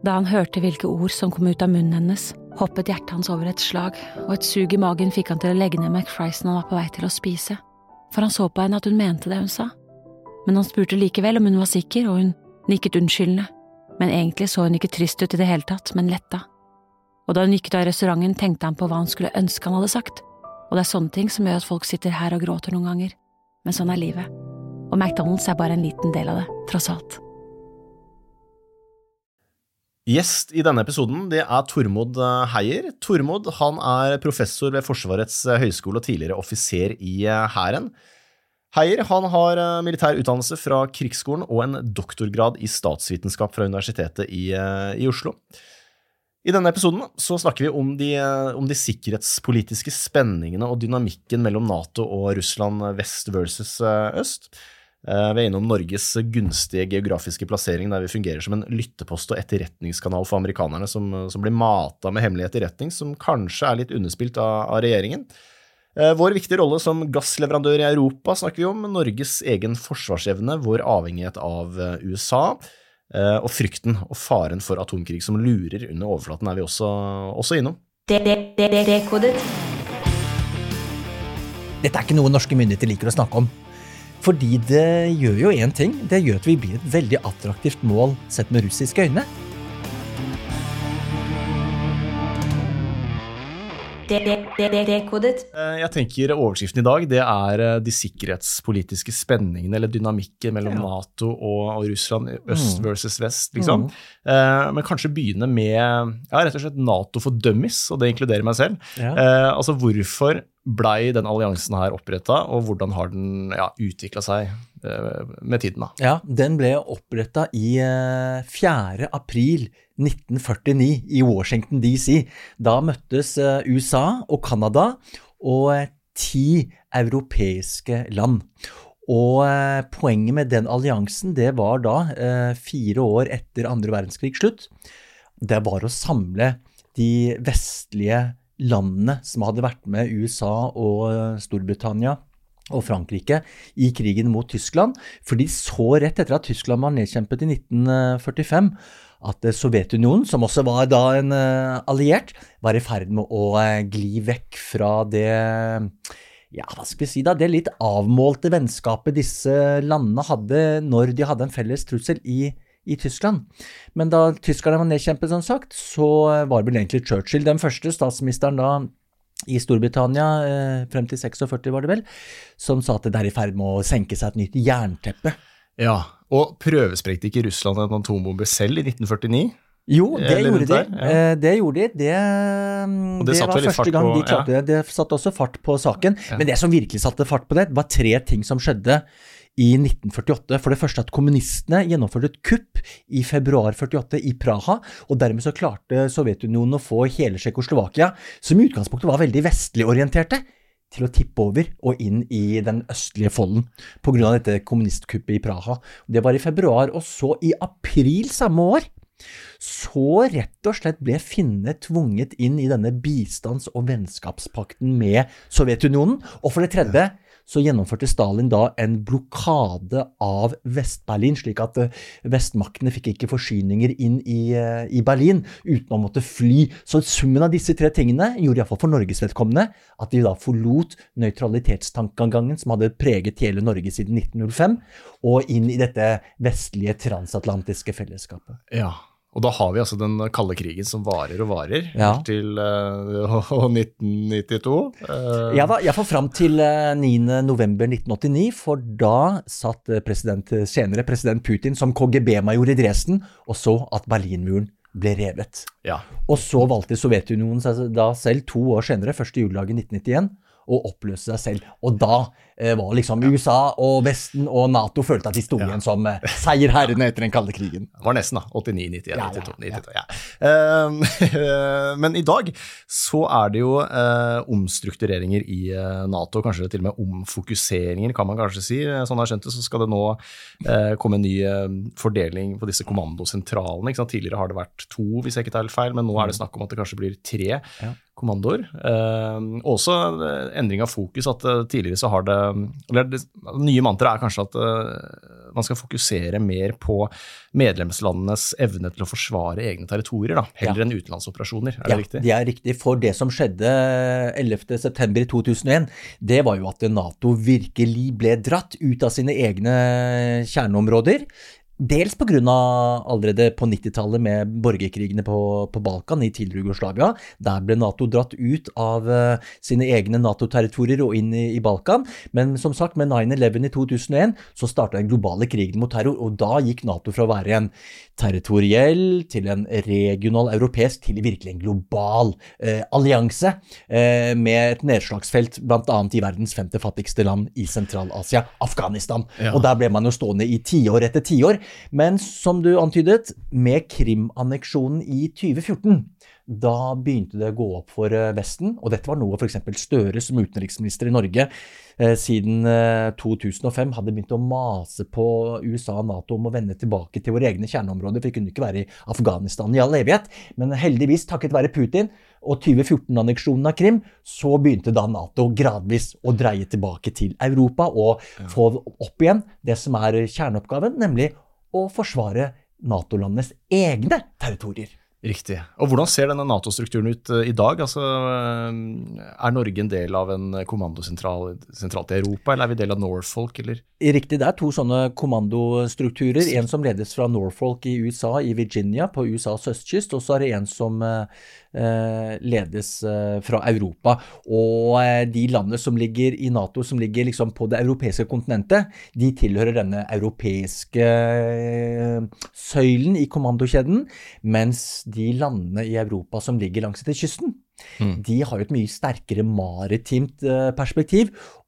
Da han hørte hvilke ord som kom ut av munnen hennes, hoppet hjertet hans over et slag, og et sug i magen fikk han til å legge ned McFriesen han var på vei til å spise, for han så på henne at hun mente det hun sa. Men han spurte likevel om hun var sikker, og hun nikket unnskyldende, men egentlig så hun ikke trist ut i det hele tatt, men letta. Og da hun gikk ut av restauranten, tenkte han på hva han skulle ønske han hadde sagt, og det sånne ting som gjør at folk sitter her og gråter noen ganger. Men sånn livet. Og McDonald's bare en liten del av det, tross alt. Gjest i denne episoden, det Tormod Heier. Tormod, han professor ved Forsvarets høyskole og tidligere offiser i hæren. Heier, han har militær utdannelse fra krigsskolen og en doktorgrad i statsvitenskap fra Universitetet i Oslo. I denne episoden så snakker vi om de sikkerhetspolitiske spenningene og dynamikken mellom NATO og Russland vest versus øst. Vi innom Norges gunstige geografiske plassering der vi fungerer som en lyttepost og etterretningskanal for amerikanerne som blir matet med hemmelig etterretning som kanskje litt underspilt av regjeringen. Vår viktige rolle som gassleverandør i Europa snakker vi om, Norges egen forsvarsevne, vår avhengighet av USA, og frykten og faren for atomkrig som lurer under overflaten vi også innom. Dekodet. Dette ikke noe norske myndigheter liker å snakke om. Fordi det gjør jo en ting, det gjør at vi blir et veldig attraktivt mål sett med russiske øyne. Dekodet. Jeg tenker overskriften i dag, det de sikkerhetspolitiske spenningene eller dynamikken mellom NATO og Russland, øst versus vest, liksom. Men kanskje begynne med, rett og slett NATO for dummies, og det inkluderer meg selv. Altså hvorfor ble den alliansen her opprettet, og hvordan har den utviklet seg med tiden da? Ja, den ble opprettet i 4. april 1949 i Washington DC. Da møttes USA og Kanada og 10 europeiske land. Og poenget med den alliansen, det var da 4 år etter andre verdenskrig slutt. Det var å samle de vestlige landene som hadde vært med USA og Storbritannia og Frankrike i krigen mot Tyskland, for de så rett etter at Tyskland var nedkjempet i 1945 at Sovjetunionen, som også var da en alliert, var i ferd med å gli vekk fra det, hva skal vi si da, det litt avmålte vennskapet disse landene hadde når de hadde en felles trussel i Tyskland. Men da tyskerne var nedkjempet, som sagt, så var vel egentlig Churchill den første statsministeren da i Storbritannia, frem til 46 var det vel, som sa at det i ferd med å senke seg et nytt jernteppe. Ja, og prøvesprengte ikke Russland en atombombe selv i 1949? Jo, det gjorde de. Det gjorde de. Det var første gang de klarte det. Det satte også fart på saken. Men det som virkelig satte fart på det, var 3 ting som skjedde i 1948. For det første at kommunistene gjennomførte et kupp i februar 48 i Praha, og dermed så klarte Sovjetunionen å få hele Tsjekkoslovakia, som i utgangspunktet var veldig vestlig orienterte, til å tippe over og inn i den østlige folden på grunn av dette kommunistkuppet i Praha. Det var i februar, og så i april samme år, så rett og slett ble finnene tvunget inn i denne bistands- og vennskapspakten med Sovjetunionen, og for det tredje så gjennomførte Stalin da en blokade av Vest-Berlin, slik at vestmaktene fikk ikke forsyninger inn i Berlin uten å måtte fly. Så summen av disse 3 tingene gjorde i hvert fall for Norges vedkommende at de da forlot nøytralitetstankegangen som hadde preget hele Norge siden 1905, og inn i dette vestlige transatlantiske fellesskapet. Ja. Og da har vi altså den kalde krigen som varer og varer til 1992. Ja da, jeg får frem til 9. november 1989, for da satt senere president Putin som KGB-major i Dresden, og så at Berlinmuren ble revet. Ja. Og så valgte Sovjetunionen seg da selv 2 år senere, 1. juledag i 1991, og oppløse seg selv. Og da var liksom USA og Vesten og NATO følte at de stod igjen som seierherrene etter den kalde krigen. Det var nesten da, 89, 91, 92. Men i dag så det jo omstruktureringer i NATO, kanskje til og med omfokuseringer, kan man kanskje si. Sånn jeg skjønte, så skal det nå komme en ny fordeling på disse kommandosentralene. Ikke sant? Tidligere har det vært 2, hvis jeg ikke tar helt feil, men nå det snakk om at det kanskje blir 3 kommandoer. Også endring av fokus, at tidligere så har det nye mantra kanskje at man skal fokusere mer på medlemslandenes evne til å forsvare egne territorier, da, heller enn utenlandsoperasjoner. Det riktig? Ja, det riktig. For det som skjedde 11. september i 2001, det var jo at NATO virkelig ble dratt ut av sine egne kjerneområder. Dels på grunn av allerede på 90-tallet med borgerkrigene på Balkan i tidligere Jugoslavia. Der ble NATO dratt ut av sine egne NATO-territorier og inn i Balkan. Men som sagt, med 9/11 i 2001 så startet den globale krigen mot terror, og da gikk NATO fra å være en territoriell til en regional europeisk til virkelig en global allianse med et nedslagsfelt blant annet i verdens 5. fattigste land i Sentral-Asia, Afghanistan. Ja. Og der ble man jo stående i 10 år etter 10 år. Men som du antydet, med Krim-anneksjonen i 2014, da begynte det å gå opp for Vesten, og dette var noe for eksempel Støre som utenriksminister i Norge siden 2005 hadde begynt å mase på USA og NATO om å vende tilbake til våre egne kjerneområder, for vi kunne ikke være i Afghanistan i all evighet. Men heldigvis, takket være Putin og 2014-anneksjonen av Krim, så begynte da NATO gradvis å dreie tilbake til Europa og få opp igjen det som kjerneoppgaven, nemlig å forsvare NATO-landenes egne territorier. Riktig. Og hvordan ser denne NATO-strukturen ut i dag? Altså, Norge en del av en kommandosentral sentralt i Europa, eller vi del av Norfolk, eller? Riktig, det 2 sånne kommandostrukturer. En som ledes fra Norfolk i USA, i Virginia, på USAs østkyst, og så det en som ledes fra Europa. Og de landene som ligger i NATO, som ligger liksom på det europeiske kontinentet, de tilhører denne europeiske søylen i kommandokjeden, mens de landene i Europa som ligger langs etter kysten, de har jo et mye sterkere maritimt perspektiv,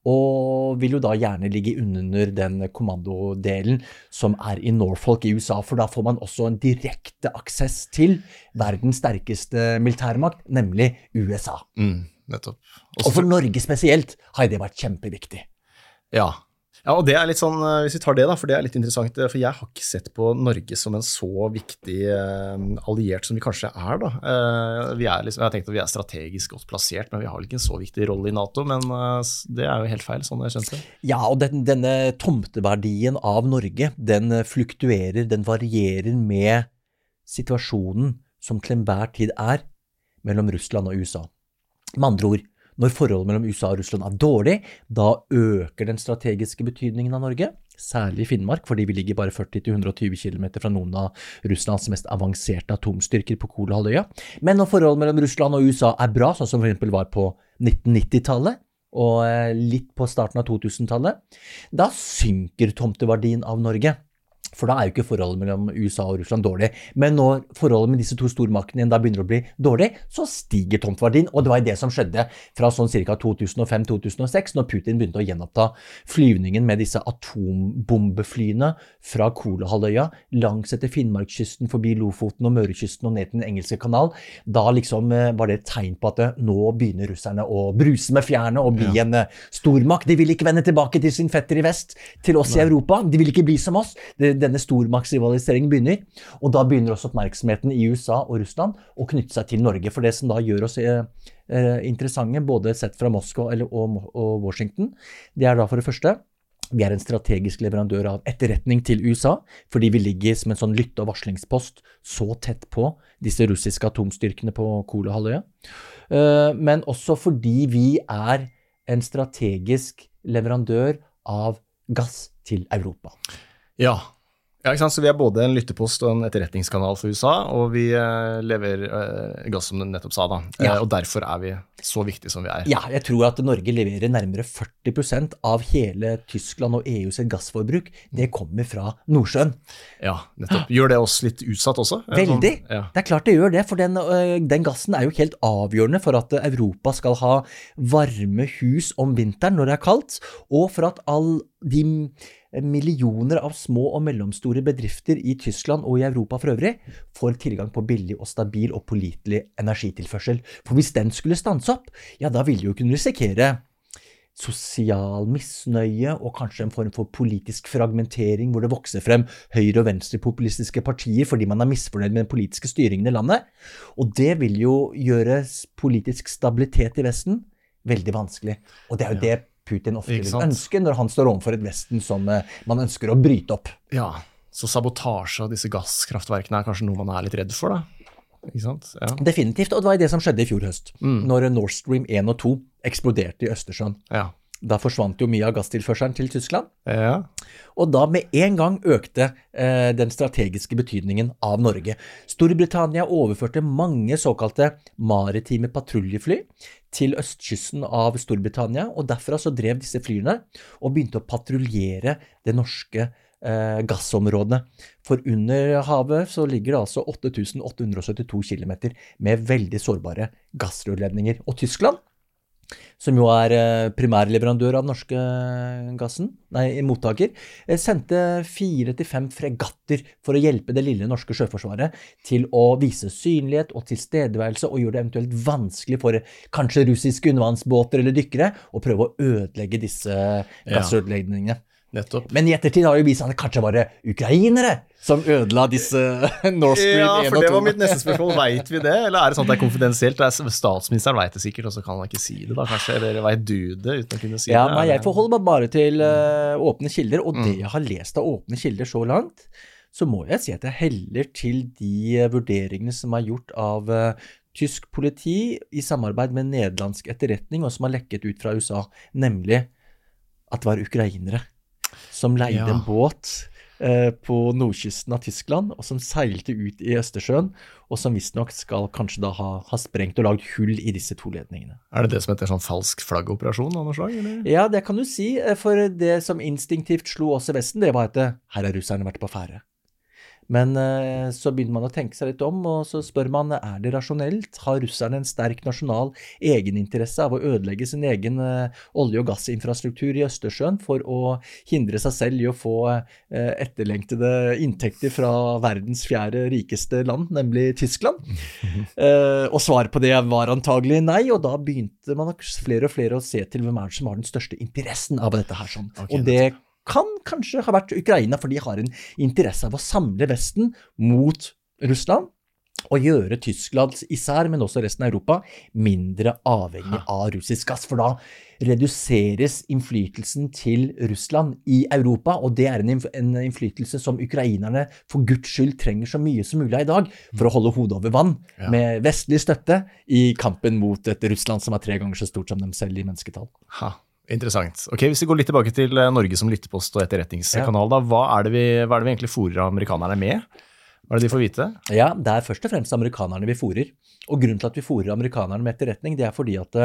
og vil jo da gjerne ligge under den kommandodelen som i Norfolk i USA, for da får man også en direkte aksess til verdens sterkeste militærmakt, nemlig USA. Nettopp. Og for Norge spesielt har det vært kjempeviktig. Ja, og det litt sånn, hvis vi tar det da, for det litt interessant, for jeg har ikke sett på Norge som en så viktig alliert som vi kanskje da. Jeg har tenkt at vi strategisk godt plassert, men vi har vel ikke en så viktig rolle i NATO, men det jo helt feil, sånn jeg skjønte. Ja, og denne tomteverdien av Norge, den fluktuerer, den varierer med situasjonen som til enhver tid mellom Russland og USA. Med andre ord, når forholdet mellom USA og Russland dårlig, da øker den strategiske betydningen av Norge, særlig i Finnmark, fordi vi ligger bare 40-120 kilometer fra noen av Russlands mest avanserte atomstyrker på Kolahalvøya. Men når forholdet mellom Russland og USA bra, sånn som for eksempel var på 1990-tallet, og litt på starten av 2000-tallet, da synker tomteverdien av Norge. For da jo ikke forholdet mellom USA og Russland dårlig. Men når forholdet med disse 2 stormaktene igjen da begynner å bli dårlig, så stiger tomteverdien. Og det var det som skjedde fra sånn ca. 2005-2006, når Putin begynte å gjenoppta flyvningen med disse atombombeflyene fra Kolahalvøya, langs etter Finnmarkskysten, forbi Lofoten og Mørekysten og ned til den engelske kanal. Da liksom var det et tegn på at nå begynner russerne å bruse med fjærene og bli en stormakt. De vil ikke vende tilbake til sin fetter i vest, til oss i Europa. De vil ikke bli som oss. Denne stormaktsrivaliseringen begynner, og da begynner også oppmerksomheten i USA og Russland å knytte seg til Norge, for det som da gjør oss interessante, både sett fra Moskva og Washington, det da for det første, vi en strategisk leverandør av etterretning til USA, fordi vi ligger som en sånn lytte- og varslingspost så tett på disse russiske atomstyrkene på Kolahalvøya, men også fordi vi en strategisk leverandør av gass til Europa. Ja, ikke sant? Så vi både en lyttepost og en etterretningskanal for USA, og vi leverer gass som du nettopp sa da, og derfor vi så viktige som vi Ja, jeg tror at Norge leverer nærmere 40% av hele Tyskland og EUs gassforbruk. Det kommer fra Nordsjøen. Ja, nettopp. Gjør det oss litt utsatt også? Veldig. Det klart det gjør det, for den gassen jo helt avgjørende for at Europa skal ha varme hus om vinteren når det kaldt, og for at all de millioner av små og mellomstore bedrifter i Tyskland og i Europa for øvrig får tilgang på billig og stabil og pålitelig energitilførsel. For hvis den skulle stanse opp, ja da vil jo kunne risikere sosial misnøye og kanskje en form for politisk fragmentering hvor det vokser frem høyre- og venstrepopulistiske partier fordi man er misfornøyd med den politiske styringen i landet. Og det vil jo gjøre politisk stabilitet i Vesten veldig vanskelig. Og det er jo det Putin ofte vil ønske når han står overfor et Vesten som man ønsker å bryte opp. Ja, så sabotasje av disse gasskraftverkene er kanskje noe man er litt redd for da. Ikke sant? Ja. Definitivt, og det var det som skjedde i fjor høst, når Nord Stream 1 og 2 eksploderte i Østersjøen. Ja. Da forsvant jo mye av gasstilførselen til Tyskland, og da med en gang økte den strategiske betydningen av Norge. Storbritannia overførte mange såkalte maritime patruljefly til østkysten av Storbritannia, og derfra så drev disse flyene og begynte å patruljere det norske gassområdet. For under havet så ligger det altså 8.872 kilometer med veldig sårbare gassrørledninger. Og Tyskland, som jo er primærleverandør av norske mottaker, sendte 4-5 fregatter for å hjelpe det lille norske sjøforsvaret til å vise synlighet og tilstedeværelse og gjøre det eventuelt vanskelig for kanskje russiske undervannsbåter eller dykkere å prøve å ødelegge disse gassrørledningene. Nettopp. Men i ettertid har jo vist at det kanskje var ukrainere som ødela disse Nord Stream 1 og 2. Ja, for det var mitt neste spørsmål. Vet vi det? Eller er det sånn at det er konfidensielt? Statsministeren vet det sikkert, og så kan han ikke si det da, kanskje? Eller vet du det uten å kunne si det? Ja, nei, jeg forholder meg bare til åpne kilder, og det jeg har lest av åpne kilder så langt, så må jeg si at jeg heller til de vurderingene som er gjort av tysk politi i samarbeid med nederlandsk etterretning, og som har lekket ut fra USA, nemlig at det var ukrainere som leide en båt på nordkysten av Tyskland, og som seilte ut i Østersjøen, og som visstnok skal kanskje da ha sprengt og lagd hull i disse to ledningene. Er det som heter sånn falsk flaggoperasjon av noe slag? Eller? Ja, det kan du si, for det som instinktivt slo oss i Vesten, det var at her har russerne vært på ferde. Men så begynner man å tenke seg litt om, og så spør man, er det rasjonelt? Har russerne en sterk nasjonal egeninteresse av å ødelegge sin egen olje- og gassinfrastruktur i Østersjøen for å hindre seg selv i å få etterlengtede inntekter fra verdens 4. rikeste land, nemlig Tyskland? Og svaret på det var antagelig nei, og da begynte man flere og flere å se til hvem er det som har den største interessen av dette her. Sånn. Okay, og det kan kanskje ha vært Ukraina, for de har en interesse av å samle Vesten mot Russland, og gjøre Tyskland især, men også resten av Europa, mindre avhengig av russisk gass, for da reduseres innflytelsen til Russland i Europa, og det er en innflytelse som ukrainerne for Guds skyld trenger så mye som mulig i dag, for å holde hodet over vann, med vestlig støtte i kampen mot et Russland som er 3 ganger så stort som dem selv i mennesketall. Interessant. Ok, hvis vi går litt tilbake til Norge som lyttepost og etterretningskanal, da, hva er det vi egentlig fôrer amerikanerne med? Hva er det de får vite? Ja, det er først og fremst amerikanerne vi fôrer. Og grunnen til at vi fôrer amerikanerne med etterretning, det er fordi at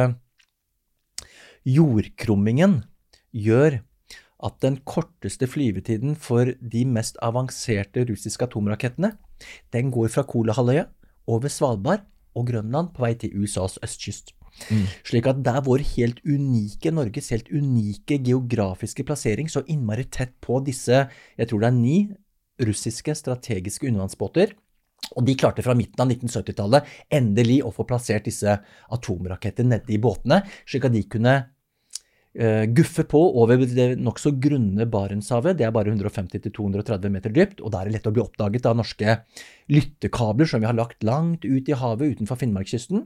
jordkrummingen gjør at den korteste flyvetiden for de mest avanserte russiske atomrakettene, den går fra Kolahalvøya over Svalbard og Grønland på vei til USAs østkyst. Slik at det er Norges helt unike geografiske plassering så innmari tett på disse, jeg tror det er 9 russiske strategiske undervannsbåter, og de klarte fra midten av 1970-tallet endelig å få plassert disse atomraketter nede i båtene, slik at de kunne guffe på over det nok så grunne Barentshavet. Det er bare 150-230 meter dypt, og der er det lett å bli oppdaget av norske lyttekabler som vi har lagt langt ut i havet utenfor Finnmarkskysten.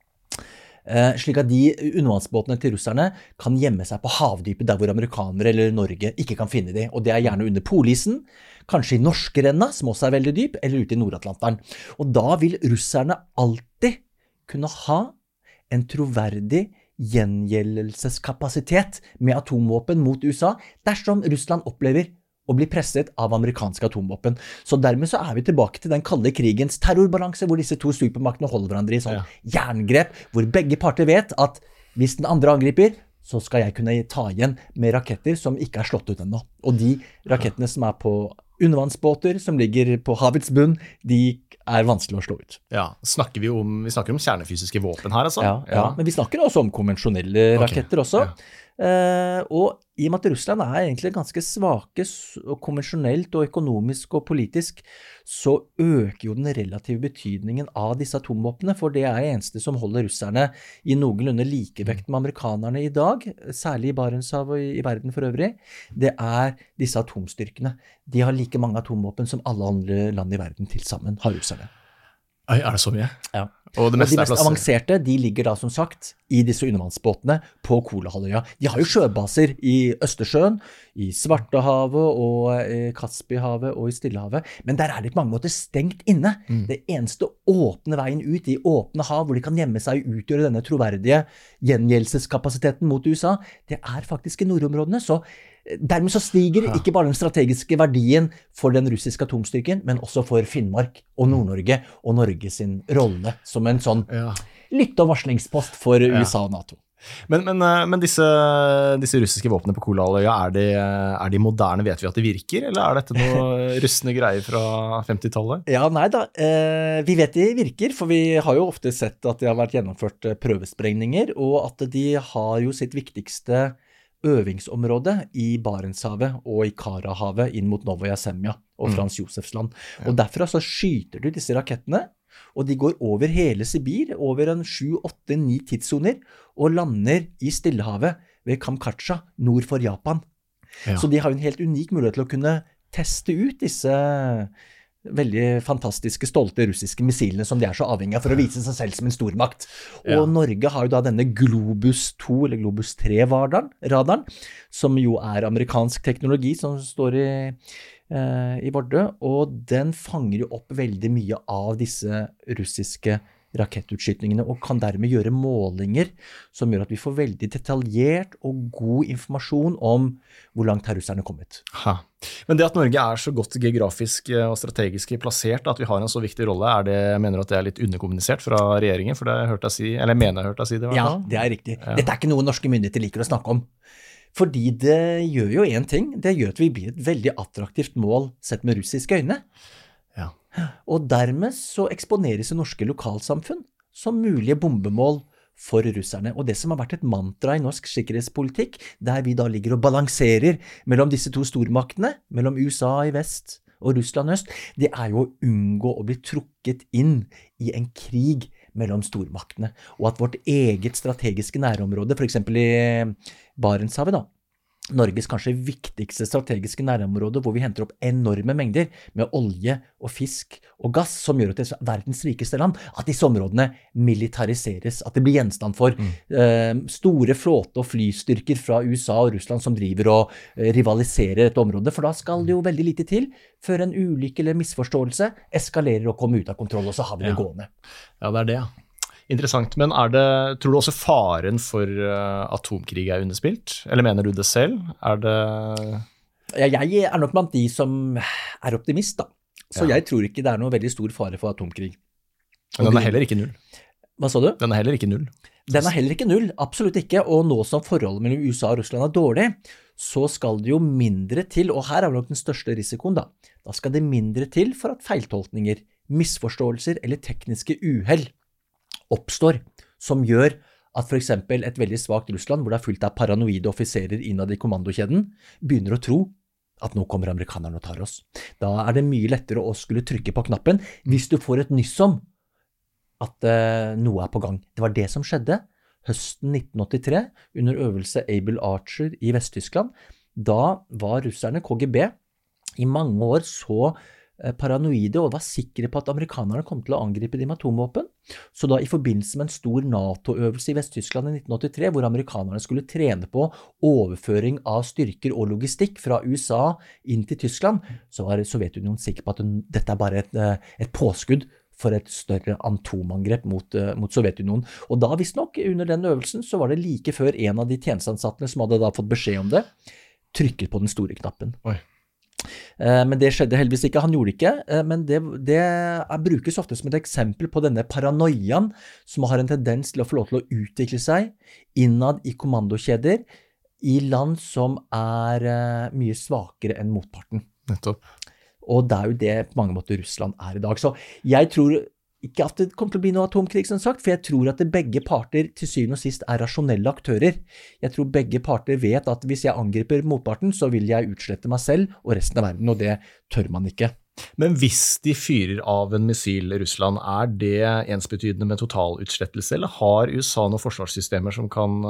Slik at de undervannsbåtene til russerne kan gjemme seg på havdypet der hvor amerikanere eller Norge ikke kan finne de, og det er gjerne under polisen, kanskje i Norskerenna, som også er veldig dyp, eller ute i Nordatlanteren. Og da vil russerne alltid kunne ha en troverdig gjengjeldelseskapasitet med atomvåpen mot USA, dersom Russland opplever og blir presset av amerikanske atomvåpen. Så dermed så er vi tilbake til den kalde krigens terrorbalanse, hvor disse to supermaktene holder hverandre i sånn jerngrep, hvor begge parter vet at hvis den andre angriper, så skal jeg kunne ta igjen med raketter som ikke er slått ut ennå. Og de rakettene som er på undervannsbåter, som ligger på havets bunn, de er vanskelig å slå ut. Ja, vi snakker om kjernefysiske våpen her, altså? Ja, men vi snakker også om konvensjonelle raketter også. Og i og med at Russland egentlig ganske svake og konvensjonelt og økonomisk og politisk, så øker jo den relative betydningen av disse atomvåpnene, for det det eneste som holder russerne i noenlunde likevekt med amerikanerne i dag, særlig i Barentshavet og i verden for øvrig, det disse atomstyrkene. De har like mange atomvåpen som alle andre land i verden til sammen har russerne. Oi, det så mye? Ja. Og de mest avanserte, de ligger da som sagt i disse undervannsbåtene på Kolahalvøya. De har jo sjøbaser i Østersjøen, i Svartehavet og i Kaspihavet og i Stillehavet, men der det på mange måter stengt inne. Det eneste åpne veien ut i åpne hav, hvor de kan gjemme seg og utgjøre denne troverdige gjengjeldelseskapasiteten mot USA, det faktisk i nordområdene, så dermed så stiger ikke bare den strategiske verdien for den russiske atomstyrken, men også for Finnmark og Nord-Norge og Norge sin rolle som en sånn lytte- og varslingspost for USA og NATO. Men disse russiske våpnene på Kolahalvøya, de moderne? Vet vi at de virker, eller dette noe rustne greier fra 50-tallet? Ja, nei da. Vi vet de virker, for vi har jo ofte sett at det har vært gjennomført prøvesprengninger, og at de har jo sitt viktigste øvingsområde i Barentshavet og i Karahavet inn mot Novaja Semja og Frans Josefs land. Og derfra så skyter du disse rakettene, og de går over hele Sibir, over 7, 8, 9 tidssoner, og lander i Stillehavet ved Kamchatka, nord for Japan. Så de har en helt unik mulighet til å kunne teste ut disse veldig fantastiske, stolte russiske missilene som de så avhengig av for å vise seg selv som en stormakt. Og Norge har jo da denne Globus 2 eller Globus 3-radaren, som jo amerikansk teknologi som står i Vardø, og den fanger jo opp veldig mye av disse russiske rakettutskytningene og kan dermed gjøre målinger som gjør at vi får veldig detaljert og god informasjon om hvor langt russerne kommet. Men det at Norge så godt geografisk og strategisk plassert, at vi har en så viktig rolle, mener du at det litt underkommunisert fra regjeringen? For det hørte jeg si, eller jeg mener jeg hørte deg si det. Ja, det riktig. Dette ikke noe norske myndigheter liker å snakke om. Fordi det gjør jo en ting, det gjør at vi blir et veldig attraktivt mål sett med russiske øyne. Og dermed så eksponeres norske lokalsamfunn som mulige bombemål for russerne. Og det som har vært et mantra i norsk sikkerhetspolitikk, der vi da ligger og balanserer mellom disse to stormaktene, mellom USA i vest og Russland i øst, det jo å unngå å bli trukket inn i en krig mellom stormaktene. Og at vårt eget strategiske nærområde, for eksempel i Barentshavet da, Norges kanskje viktigste strategiske nærområde, hvor vi henter opp enorme mengder med olje og fisk og gass, som gjør at det verdens rikeste land, at disse områdene militariseres, at det blir gjenstand for store flåte- og flystyrker fra USA og Russland som driver og rivaliserer et område, for da skal det jo veldig lite til før en ulykke eller misforståelse eskalerer og kommer ut av kontroll, og så har vi det gående. Ja, det det, Interessant, men tror du også faren for atomkrig underspilt? Eller mener du det selv? Jeg nok blant de som optimist da. Så jeg tror ikke det noe veldig stor fare for atomkrig. Men den heller ikke null. Hva sa du? Den heller ikke null. Den heller ikke null, absolutt ikke. Og nå som forholdet mellom USA og Russland dårlig, så skal det jo mindre til, og her nok den største risikoen da. Da skal det mindre til for at feiltolkninger, misforståelser eller tekniske uhell oppstår, som gjør at for eksempel et veldig svagt Russland, hvor det fullt av paranoide offiserer innad i kommandokjeden, begynner å tro at nå kommer amerikanerne og tar oss. Da det mye lettere å skulle trykke på knappen hvis du får et nyss om at noe på gang. Det var det som skjedde høsten 1983 under øvelse Able Archer i Vest-Tyskland. Da var russerne, KGB, i mange år så paranoide og var sikre på at amerikanerne kom til å angripe dem med atomvåpen. Så da i forbindelse med en stor NATO-øvelse i Vest-Tyskland i 1983, hvor amerikanerne skulle trene på overføring av styrker og logistikk fra USA inn til Tyskland, så var Sovjetunionen sikker på at dette bare et påskudd for et større atomangrep mot Sovjetunionen. Og da visst nok, under den øvelsen, så var det like før en av de tjenesteansattene som hadde da fått beskjed om det, trykket på den store knappen. Oi. Men det skjedde heldigvis ikke, han gjorde ikke, men det brukes ofte som et eksempel på denne paranoiaen som har en tendens til å få lov til å utvikle seg innad i kommandokjeder i land som mye svakere enn motparten. Nettopp. Og det jo det på mange måter Russland i dag. Så jeg tror ikke at det kommer til å bli noe atomkrig, som sagt, for jeg tror at begge parter til syvende og sist rasjonelle aktører. Jeg tror begge parter vet at hvis jeg angriper motparten, så vil jeg utslette meg selv og resten av verden, og det tør man ikke. Men hvis de fyrer av en missil Russland, det ensbetydende med totalutslettelse, eller har USA noen forsvarssystemer som kan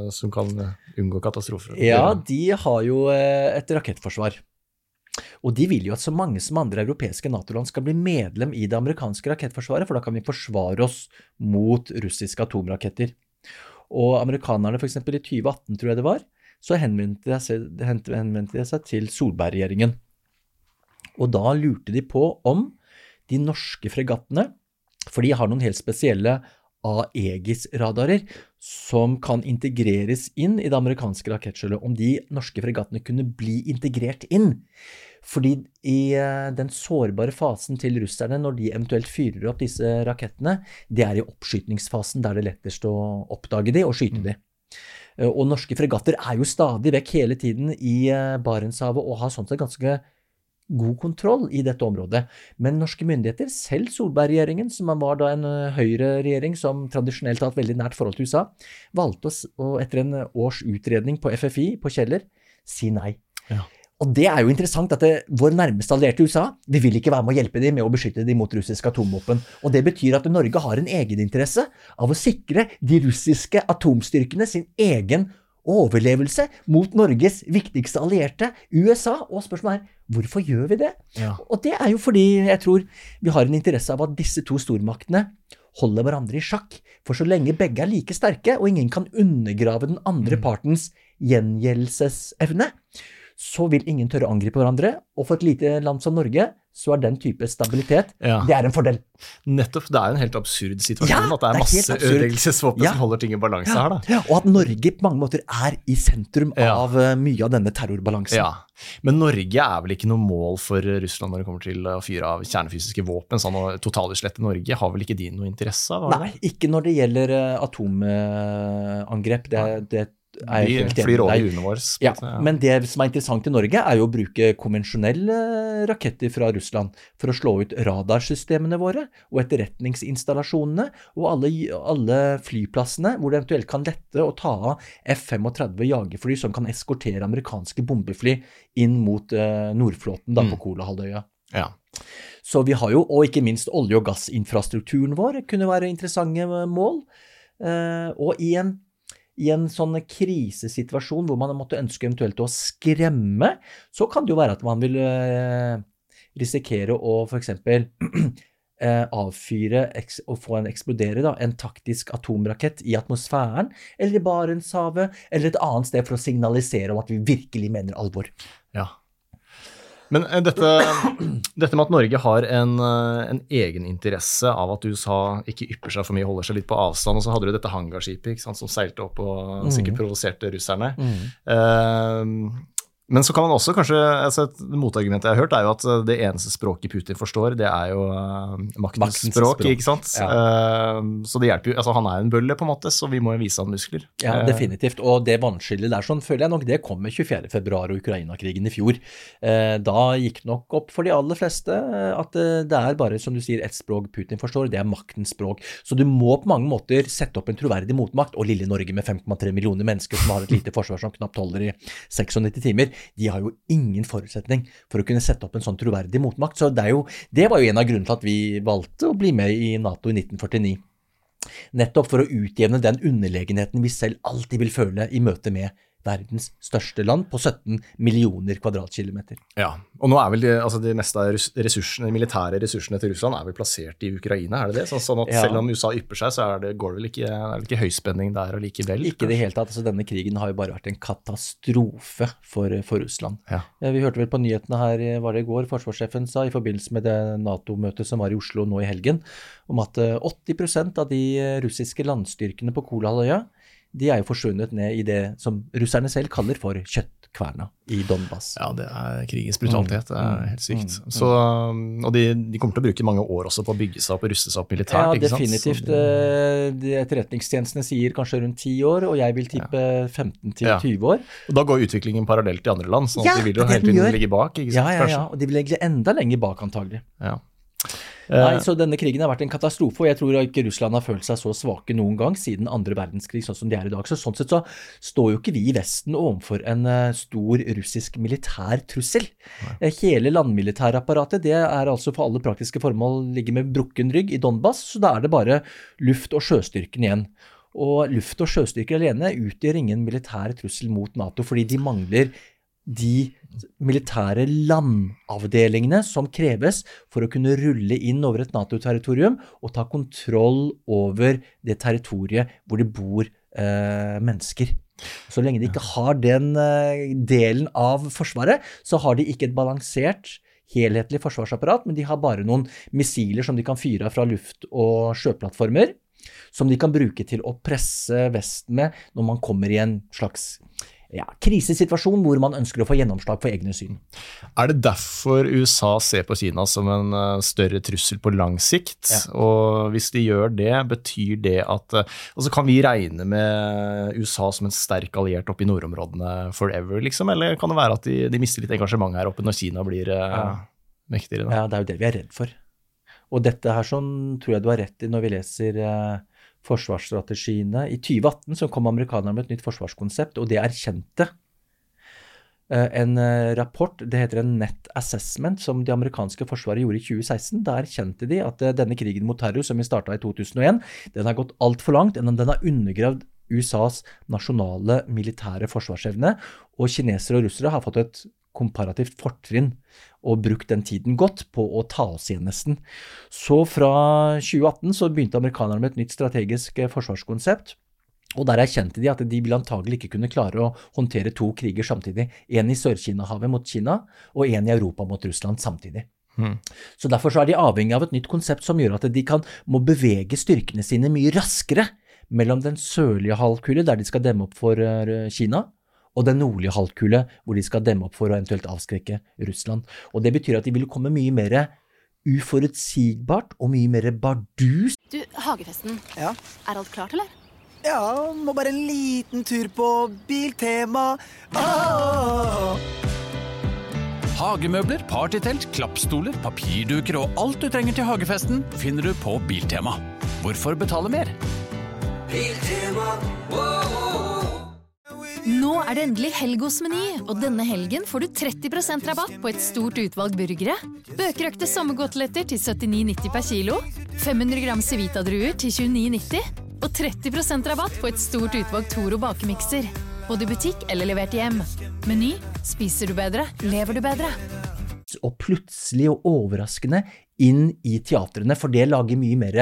unngå katastrofer? Ja, de har jo et rakettforsvar. Og de vil jo at så mange som andre europeiske NATO-land skal bli medlem i det amerikanske rakettforsvaret, for da kan vi forsvare oss mot russiske atomraketter. Og amerikanerne for eksempel i 2018, tror jeg det var, så henvendte de seg til Solberg-regjeringen. Og da lurte de på om de norske fregattene, for de har noen helt spesielle Aegis-radarer som kan integreres inn i det amerikanske rakettskjoldet, om de norske fregattene kunne bli integrert inn. Fordi i den sårbare fasen til russerne, når de eventuelt fyrer opp disse rakettene, det i oppskytningsfasen der det er lettest å oppdage de og skyte de. Og norske fregatter jo stadig vekk hele tiden i Barentshavet og har sånn sett ganske god kontroll i dette området. Men norske myndigheter, selv Solberg-regjeringen, som var da en høyre-regjering som tradisjonelt har hatt veldig nært forhold til USA, valgte å etter en års utredning på FFI, på Kjeller, si nei. Ja. Og det jo interessant at vår nærmeste allierte USA, vi vil ikke være med å hjelpe dem med å beskytte dem mot russiske atomvåpen. Og det betyr at Norge har en egeninteresse av å sikre de russiske atomstyrkene sin egen overlevelse mot Norges viktigste allierte, USA. Og spørsmålet hvorfor gjør vi det? Ja. Og det jo fordi jeg tror vi har en interesse av at disse to stormaktene holder hverandre i sjakk. For så lenge begge like sterke, og ingen kan undergrave den andre partens gjengjeldelsesevne, så vil ingen tørre å angripe hverandre, og for et lite land som Norge, så den type stabilitet, det en fordel. Nettopp, det en helt absurd situasjon, Ja, at det det masse ødeleggelsesvåpen Ja. som holder ting i balanse her da. Ja, og at Norge på mange måter i sentrum Ja. av mye av denne terrorbalansen. Ja, men Norge vel ikke noe mål for Russland når det kommer til å fyre av kjernefysiske våpen, sånn å totalutsslette Norge, har vel ikke de noe interesse av? Nei, ikke når det gjelder atomangrep, det Vi flyr over jordene våre. Ja, men det som interessant i Norge jo å bruke konvensjonelle raketter fra Russland for å slå ut radarsystemene våre og etterretningsinstallasjonene og alle flyplassene hvor det eventuelt kan lette å ta av F-35 jagerfly som kan eskortere amerikanske bombefly inn mot Nordflåten da på Kolahalvøya. Ja. Så vi har jo, og ikke minst olje- og gassinfrastrukturen vår kunne være interessante mål, og i en sånn krisesituasjon hvor man måtte ønske eventuelt å skremme, så kan det jo være at man vil risikere å for eksempel avfyre og få eksplodere en taktisk atomrakett i atmosfæren, eller i Barentshavet, eller et annet sted for å signalisere om at vi virkelig mener alvor. Ja. Men dette med at Norge har en egen interesse av at USA ikke ypper seg for mye, holder seg litt på avstand, og så hadde du dette hangarskipet, ikke sant, som seilte opp og sikkert provoserte russerne. Men så kan man også kanskje, et motargumentet jeg har hørt jo at det eneste språket Putin forstår, det jo maktens språk, ikke sant? Ja. Så det hjelper jo, altså han en bølle på en måte, så vi må jo vise han muskler. Ja, definitivt, og det vannskillet der sånn, føler jeg nok, det kom med 24. februar og Ukraina-krigen i fjor. Da gikk nok opp for de aller fleste at det bare, som du sier, et språk Putin forstår, det maktens språk. Så du må på mange måter sette opp en troverdig motmakt, og lille Norge med 5,3 millioner mennesker som har et lite forsvar som knapt holder i 96 timer, de har jo ingen forutsetning for å kunne sette opp en sånn troverdig motmakt. Så det var jo en av grunnene til at vi valgte å bli med i NATO i 1949. Nettopp for å utjevne den underlegenheten vi selv alltid vil føle i møte med verdens største land på 17 millioner kvadratkilometer. Ja, og nå vel de meste av ressursene, militære ressursene til Russland vel plassert i Ukraina, det det? Sånn at selv om USA ypper seg, så går det vel ikke høyspenning der allikevel? Ikke det helt tatt, altså denne krigen har jo bare vært en katastrofe for Russland. Ja. Vi hørte vel på nyhetene her, var det i går, forsvarssjefen sa i forbindelse med det NATO-møtet som var i Oslo nå i helgen, om at 80% av de russiske landstyrkene på Kolahalvøya, de jo forsvunnet ned i det som russerne selv kaller for kjøttkverna i Donbass. Ja, det krigens brutalitet, det helt sykt. Så, og de kommer til å bruke mange år også på å bygge seg opp og ruste seg opp militært, ikke sant? Ja, definitivt. Etterretningstjenestene sier kanskje rundt 10 år, og jeg vil tippe 15-20 år. Og da går utviklingen parallelt i andre land, sånn at de vil jo hele tiden ligge bak, ikke sant? Ja, og de vil egentlig enda lenger bak antagelig. Ja. Nei, så denne krigen har vært en katastrofe, og jeg tror ikke Russland har følt seg så svake noen gang siden andre verdenskrig, sånn som de er i dag. Så sånn sett så står jo ikke vi i Vesten overfor en stor russisk militær trussel. Hele landmilitærapparatet, det er altså for alle praktiske formål ligger med brukken rygg i Donbass, så da er det bare luft- og sjøstyrken igjen. Og luft- og sjøstyrker alene utgjør ingen militær trussel mot NATO, fordi de mangler de militære landavdelingene som kreves for å kunne rulle inn over et NATO-territorium og ta kontroll over det territoriet hvor det bor mennesker. Så lenge de ikke har den delen av forsvaret, så har de ikke et balansert, helhetlig forsvarsapparat, men de har bare noen missiler som de kan fyre fra luft- og sjøplattformer, som de kan bruke til å presse Vesten med når man kommer i en slags krisesituasjon hvor man ønsker å få gjennomslag for egne syn. Er det derfor USA ser på Kina som en større trussel på lang sikt? Ja. Og hvis de gjør det, betyr det at altså kan vi regne med USA som en sterk alliert oppe i nordområdene forever, liksom? Eller kan det være at de mister litt engasjement her oppe når Kina blir mektigere? Da? Ja, det er jo det vi er redd for. Og dette her sånn tror jeg du har rett i når vi leser forsvarsstrategiene. I 2018 så kom amerikanerne med et nytt forsvarskonsept, og det erkjente en rapport, det heter en Net Assessment, som det amerikanske forsvaret gjorde i 2016. Da erkjente de at denne krigen mot terror, som vi startet i 2001, den har gått alt for langt, den har undergravd USAs nasjonale militære forsvarsevne, og kinesere og russere har fått et komparativt fortrinn og brukt den tiden godt på å ta oss igjen nesten. Så fra 2018 så begynte amerikanerne med et nytt strategisk forsvarskonsept, og der erkjente de at de vil antagelig ikke kunne klare å håndtere 2 kriger samtidig, en i Sør-Kina-havet mot Kina, og en i Europa mot Russland samtidig. Så derfor så er de avhengig av et nytt konsept som gjør at de må bevege styrkene sine mye raskere mellom den sørlige halvkule, der de skal demme opp for Kina, og den nordlige halvkule, hvor de skal demme opp for å eventuelt avskrekke Russland. Og det betyr at de vil komme mye mer uforutsigbart og mye mer bardus. Du, hagefesten. Ja? Er alt klart, eller? Ja, må bare en liten tur på Biltema. Hagemøbler, partytelt, klappstoler, papirduker og alt du trenger til hagefesten finner du på Biltema. Hvorfor betale mer? Biltema, Nå er det endelig helg hos Meny, og denne helgen får du 30% rabatt på et stort utvalg burgere, bøkerøkte sommergåteletter til 79,90 per kilo, 500 gram Civita-druer til 29,90, og 30% rabatt på et stort utvalg Toro bakemikser, både i butikk eller levert hjem. Meny, spiser du bedre, lever du bedre. Og plutselig og overraskende inn i teatrene, for det lager mye mer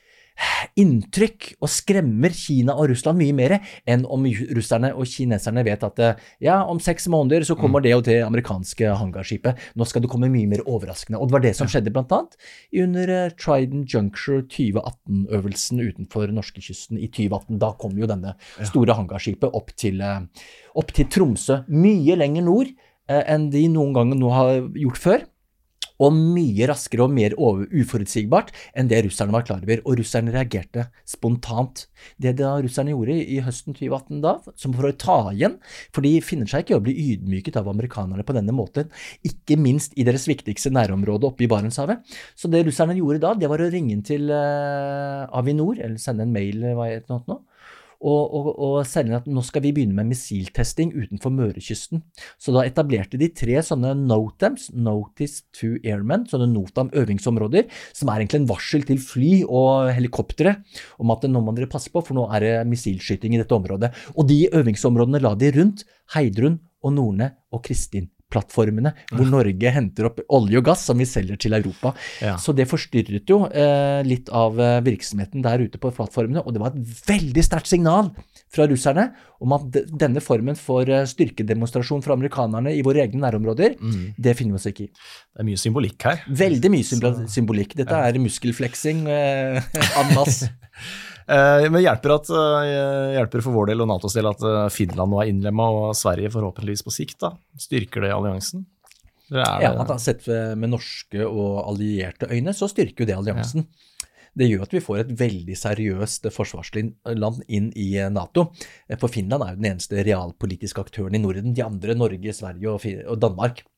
inntrykk og skremmer Kina og Russland mye mer enn om russerne og kineserne vet at om 6 måneder så kommer det jo til amerikanske hangarskipet. Nå skal det komme mye mer overraskende. Og det var det som skjedde blant annet under Trident Juncture 2018-øvelsen utenfor norskekysten i 2018. Da kom jo denne store hangarskipet opp til Tromsø, mye lenger nord enn de noen gang nå har gjort før. Og mye raskere og mer uforutsigbart enn det russerne var klar over. Og russerne reagerte spontant. Det da russerne gjorde i høsten 2018 da, som for å ta igjen, for de finner seg ikke å bli ydmyket av amerikanerne på denne måten, ikke minst i deres viktigste nærområde oppe i Barentshavet. Så det russerne gjorde da, det var å ringe inn til Avinor, eller sende en mail, hva er det nå? Og sende at nå skal vi begynne med missiltesting utenfor Mørekysten. Så da etablerte de 3 sånne NOTAMs, Notice to Airmen, sånne NOTAM-øvingsområder, som er egentlig en varsel til fly og helikoptere om at nå må dere passe på, for nå er det missilskyting i dette området. Og de øvingsområdene la de rundt Heidrun og Norne og Kristin plattformene, hvor Norge henter opp olje og gass som vi selger til Europa. Ja. Så det forstyrret jo litt av virksomheten der ute på plattformene, og det var et veldig sterkt signal fra russerne om at denne formen for styrkedemonstrasjon fra amerikanerne i våre egne nærområder, det finner vi oss ikke i. Det er mye symbolikk her. Veldig mye symbolikk. Dette er muskelfleksing en masse. Men hjelper for vår del og NATOs del at Finland nå er innlemmet og Sverige forhåpentligvis på sikt da? Styrker det alliansen? Ja, sett med norske og allierte øyne så styrker jo det alliansen. Det gjør at vi får et veldig seriøst forsvarsland inn i NATO. For Finland er jo den eneste realpolitiske aktøren i Norden. De andre, Norge, Sverige og Danmark,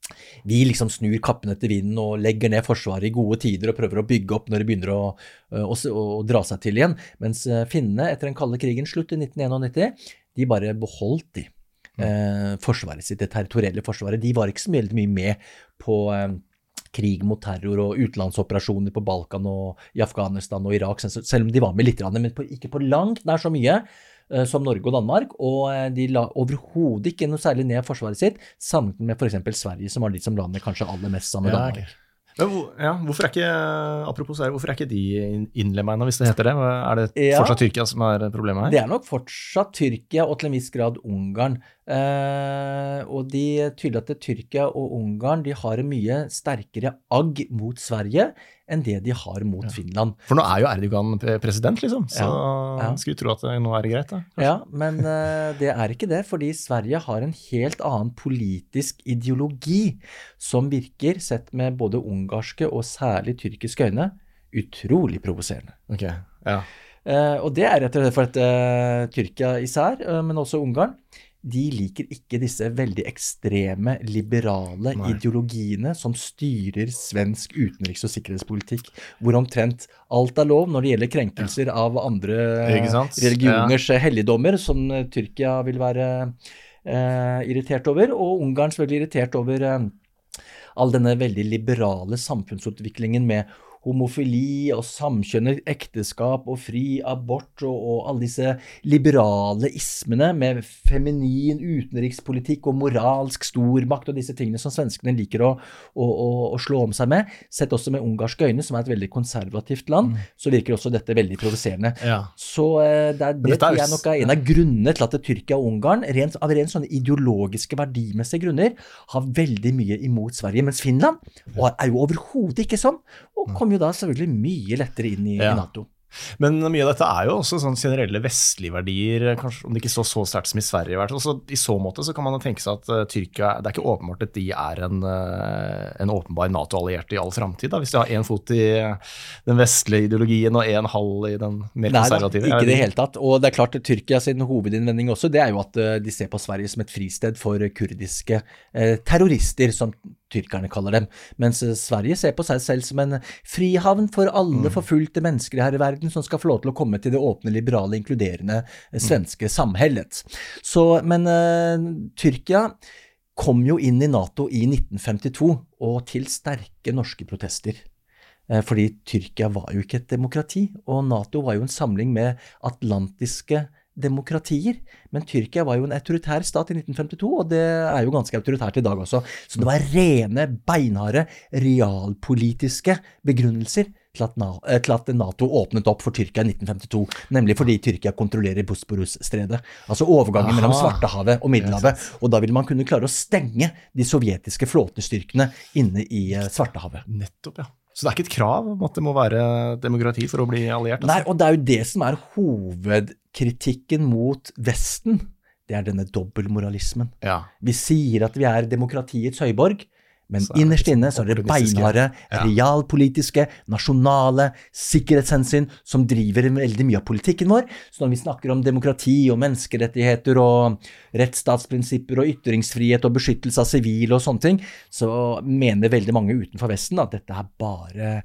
vi liksom snur kappen etter vinden og legger ned forsvaret i gode tider og prøver å bygge opp når det begynner å dra seg til igjen, mens finnene etter den kalde krigen slutt i 1991, de bare beholdt forsvaret sitt, det territorielle forsvaret. De var ikke så veldig mye med på krig mot terror og utenlandsoperasjoner på Balkan og i Afghanistan og Irak, selv om de var med litt, men ikke på langt nær så mye som Norge og Danmark, og de la overhodet ikke noe særlig ned forsvaret sitt, sammenlignet med for eksempel Sverige, som var de som la ned kanskje aller mest sammen med Danmark. Okay. Men hvorfor apropos Sverige, hvorfor ikke de innlemmet ennå, hvis det heter det? Det fortsatt Tyrkia som problemet her? Det nok fortsatt Tyrkia og til en viss grad Ungarn. Og de tydelig at Tyrkia og Ungarn, de har en mye sterkere agg mot Sverige enn det de har mot Finland. For nå jo Erdogan president, liksom, så skulle tro at det nå greit. Da, ja, men det ikke det, fordi Sverige har en helt annen politisk ideologi som virker, sett med både ungarske og særlig tyrkiske øyne, utrolig provoserende. Ok, ja. Og det rett og slett for at Tyrkia især, men også Ungarn, de liker ikke disse veldig ekstreme, liberale ideologiene som styrer svensk utenriks- og sikkerhetspolitikk, hvor omtrent alt lov når det gjelder krenkelser av andre religioners helligdommer, som Tyrkia vil være irritert over, og Ungarn selvfølgelig irritert over all denne veldig liberale samfunnsutviklingen med homofili og samkjønnet ekteskap og fri abort og alle disse liberale ismene med feminin utenrikspolitikk og moralsk stormakt og disse tingene som svenskene liker å slå om seg med, sett også med ungarske øyne, som et veldig konservativt land, så virker også dette veldig provoserende. Ja. Så det tror jeg nok en av grunnene til at Tyrkia og Ungarn, av rent sånne ideologiske, verdimessige grunner, har veldig mye imot Sverige, mens Finland jo overhodet ikke sånn, og kommer jo da selvfølgelig mye lettere inn i NATO. Men mye av dette jo også sånn generelle vestlige verdier, kanskje om det ikke står så sterkt som i Sverige. Også i så måte så kan man tenke seg at Tyrkia, det ikke åpenbart at de en åpenbar NATO-alliert i all fremtid, hvis de har en fot i den vestlige ideologien og en halv i den mer konservative. Nei, ikke det helt tatt. Og det klart, Tyrkia sin hovedinnvending også, det jo at de ser på Sverige som et fristed for kurdiske terrorister, som tyrkerne kaller dem, mens Sverige ser på seg selv som en frihavn for alle forfulgte mennesker her i verden som skal få lov til å komme til det åpne, liberale, inkluderende svenske samhället. Men Tyrkia kom jo inn i NATO i 1952 og til sterke norske protester. Fordi Tyrkia var jo ikke et demokrati, og NATO var jo en samling med atlantiske demokratier, men Tyrkia var jo en autoritær stat i 1952, og det jo ganske autoritært i dag også. Så det var rene, beinharde, realpolitiske begrunnelser til at NATO åpnet opp for Tyrkia i 1952, nemlig fordi Tyrkia kontrollerer Bosporus-stredet, altså overgangen mellom Svartehavet og Middelhavet, og da ville man kunne klare å stenge de sovjetiske flåtestyrkene inne i Svartehavet. Nettopp, ja. Så det ikke et krav om at det må være demokrati for å bli alliert? Altså? Nei, og det jo det som hovedkritikken mot Vesten. Det denne dobbeltmoralismen. Ja. Vi sier at vi demokratiets høyborg, men innerst inne så det beinharde, realpolitiske, nasjonale sikkerhetshensyn som driver veldig mye av politikken vår. Så når vi snakker om demokrati og menneskerettigheter og rettsstatsprinsipper og ytringsfrihet og beskyttelse av sivile og sånne ting, så mener veldig mange utenfor Vesten at dette bare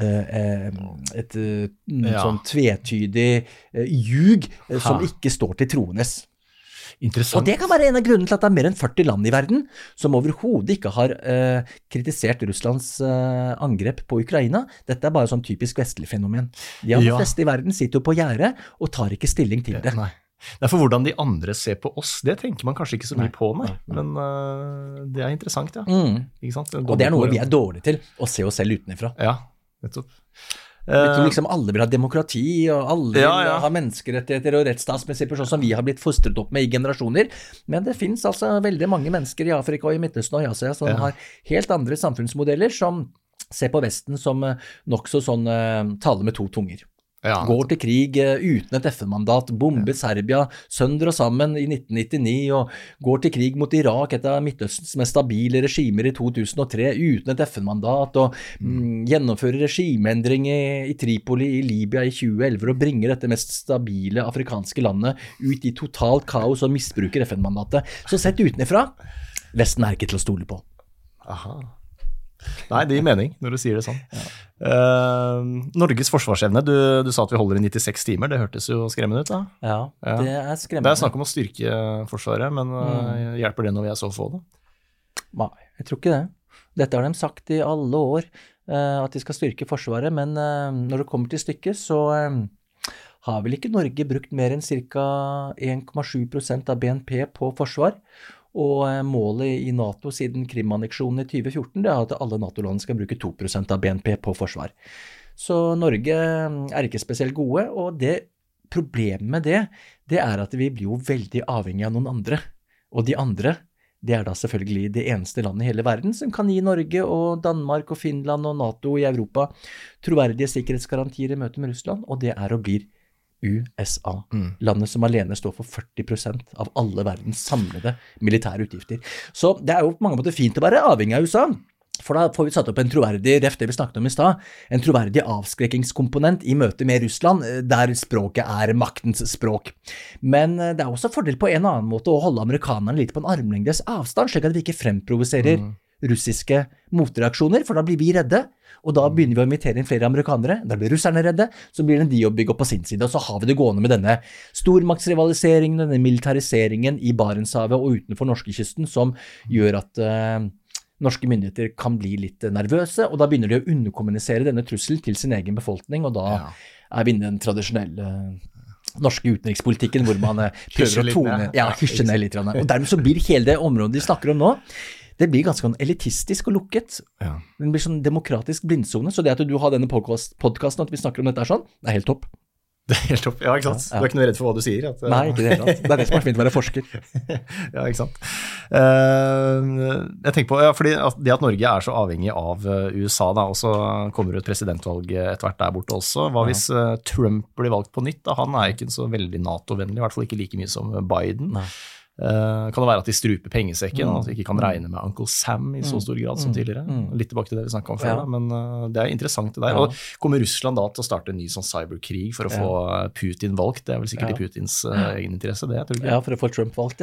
et sånn tvetydig ljug som ikke står til troendes. Og det kan være en av grunnene til at det mer enn 40 land i verden som overhodet ikke har kritisert Russlands angrep på Ukraina. Dette bare sånn typisk vestlig fenomen. De aller fleste i verden sitter jo på gjerdet og tar ikke stilling til det. Nei. For hvordan de andre ser på oss, det tenker man kanskje ikke så mye på, men det interessant, ja. Ikke sant? Og det noe vi dårlige til, å se oss selv utenifra. Ja, nettopp. Vi tror liksom alle vil ha demokrati, og alle vil ha menneskerettigheter og rettsstatsprinsipper, sånn som vi har blitt fostret opp med i generasjoner. Men det finnes altså veldig mange mennesker i Afrika og i Midtøsten og i Asia som har helt andre samfunnsmodeller, som ser på Vesten som nokså sånn tale med to tunger. Går til krig uten et FN-mandat, bomber Serbia sønder og sammen i 1999, og går til krig mot Irak, et av Midtøstens mest stabile regimer i 2003, uten et FN-mandat, og gjennomfører regimeendring i Tripoli i Libya i 2011, og bringer dette mest stabile afrikanske landet ut i totalt kaos og misbruker FN-mandatet. Så sett utenifra, Vesten ikke til å stole på. Aha. Nei, det gir mening når du sier det sånn. Norges forsvarsevne, du sa at vi holder i 96 timer, det hørtes jo skremmende ut da. Ja, det skremmende. Det snakk om å styrke forsvaret, men hjelper det når vi så få da? Nei, jeg tror ikke det. Dette har de sagt i alle år, at de skal styrke forsvaret, men når det kommer til stykket, så har vel ikke Norge brukt mer enn ca. 1,7% av BNP på forsvar, og målet i NATO siden Krim-anneksjonen i 2014, det at alle NATO-land skal bruke 2% av BNP på forsvar. Så Norge ikke spesielt gode, og det problemet med det at vi blir jo veldig avhengig av noen andre. Og de andre, det da selvfølgelig det eneste landet i hele verden som kan gi Norge og Danmark og Finland og NATO i Europa troverdige sikkerhetsgarantier i møte med Russland, og det og blir USA, landet som alene står for 40% av alle verdens samlede militære utgifter. Så det jo på mange måter fint å være avhengig av USA, for da får vi satt opp en troverdig, det vi snakket om i sted, en troverdig avskrekkingskomponent i møte med Russland, der språket maktens språk. Men det også fordel på en annen måte å holde amerikanerne litt på en armlengdes avstand, slik at vi ikke fremprovoserer russiske motreaksjoner, for da blir vi redde, og da begynner vi å invitere inn flere amerikanere, da blir russerne redde, så blir det de å bygge opp på sin side, og så har vi det gående med denne stormaktsrivaliseringen, denne militariseringen i Barentshavet og utenfor norskekysten, som gjør at norske myndigheter kan bli litt nervøse, og da begynner de å underkommunisere denne trusselen til sin egen befolkning, og da vi inne den tradisjonelle norske utenrikspolitikken, hvor man prøver å tone, hysje ned litt, og dermed så blir hele det området de snakker om nå, det blir ganske elitistisk og lukket. Det blir sånn demokratisk blindzone, så det at du har denne podcasten, at vi snakker om dette sånn, det helt topp. Det helt topp, ja, ikke sant? Du ikke noe redd for hva du sier? Nei, ikke det helt sant. Det det som fint å være forsker. Ja, ikke sant. Jeg tenker på, fordi det at Norge så avhengig av USA da, og så kommer det et presidentvalg etter hvert der borte også. Hva hvis Trump blir valgt på nytt da? Han ikke så veldig NATO-vennlig, i hvert fall ikke like mye som Biden. Nei. Kan det være at de struper pengesekken, at de ikke kan regne med Uncle Sam i så stor grad som tidligere? Litt tilbake til det vi snakket om før, men det interessant det der. Og kommer Russland da til å starte en ny sånn cyberkrig for å få Putin valgt? Det vel sikkert i Putins egen interesse, det, tror du ikke? Ja, for å få Trump valgt,